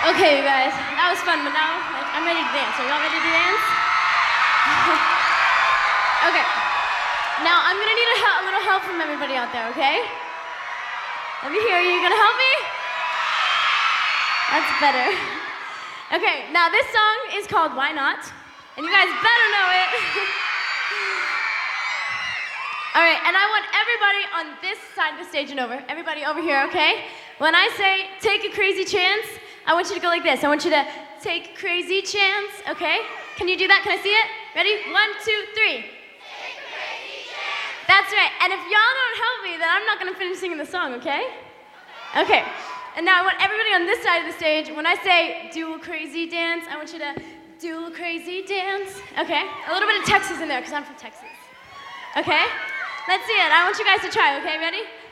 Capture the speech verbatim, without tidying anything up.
Okay, you guys, that was fun, but now like, I'm ready to dance. Are y'all ready to dance? Okay. Now I'm gonna need a, hel- a little help from everybody out there, okay? Let me hear you. You gonna help me? That's better. Okay, now this song is called Why Not? And you guys better know it. All right, and I want everybody on this side of the stage and over. Everybody over here, okay? When I say take a crazy chance, I want you to go like this. I want you to take a crazy chance, okay? Can you do that? Can I see it? Ready? One, two, three. Take a crazy chance. That's right. And if y'all don't help me, then I'm not gonna finish singing the song, okay? Okay. And now I want everybody on this side of the stage, when I say do a crazy dance, I want you to do a crazy dance. Okay? A little bit of Texas in there, because I'm from Texas. Okay? Let's see it. I want you guys to try, okay? Ready?